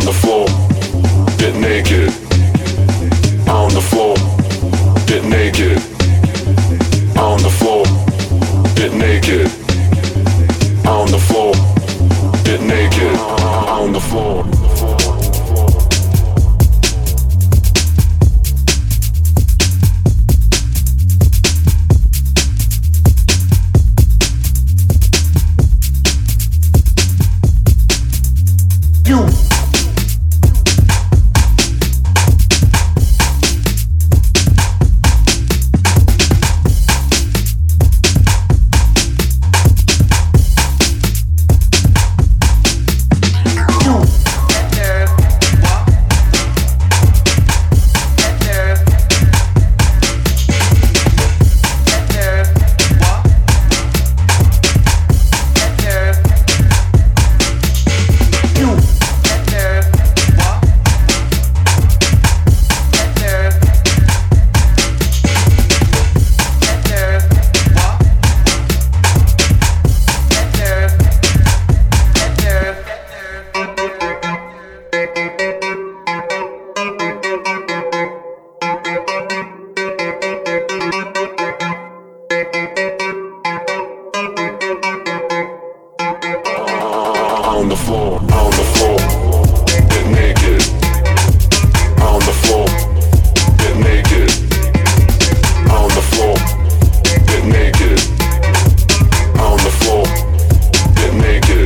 the floor, get naked. On the floor, get naked. On the floor, get naked. On the floor, get naked. On the floor. On the floor, get naked. On the floor, get naked. On the floor, get naked. On the floor, get naked.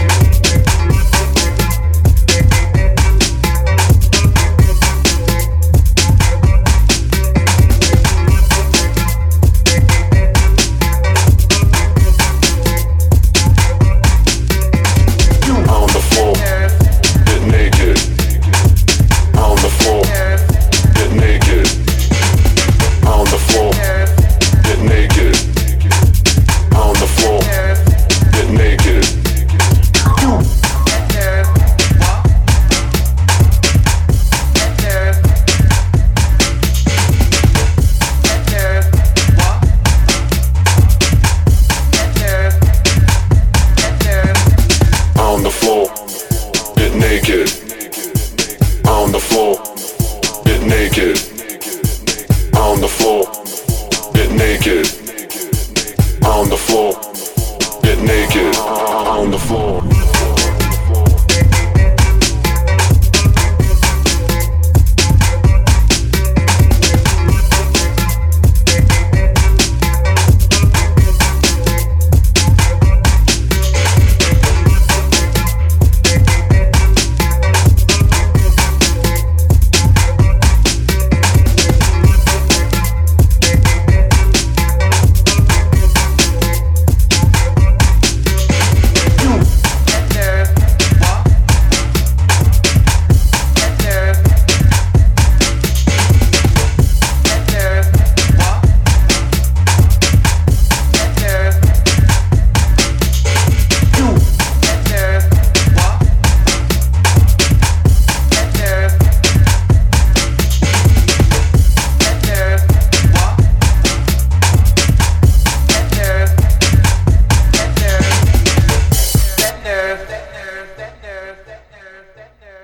On the floor, get naked. On the floor, get naked. On the floor, get naked. On the floor, get naked. On the floor.